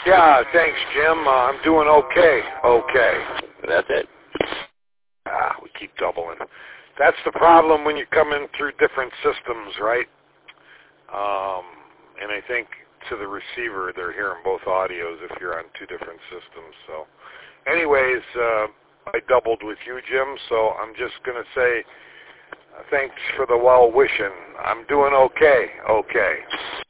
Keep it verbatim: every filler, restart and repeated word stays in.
Yeah, thanks, Jim. Uh, I'm doing okay. Okay. That's it. Ah, we keep doubling. That's the problem when you come in through different systems, right? Um, and I think to the receiver, they're hearing both audios if you're on two different systems. So anyways, uh, I doubled with you, Jim, so I'm just going to say uh, thanks for the well-wishing. I'm doing okay. Okay.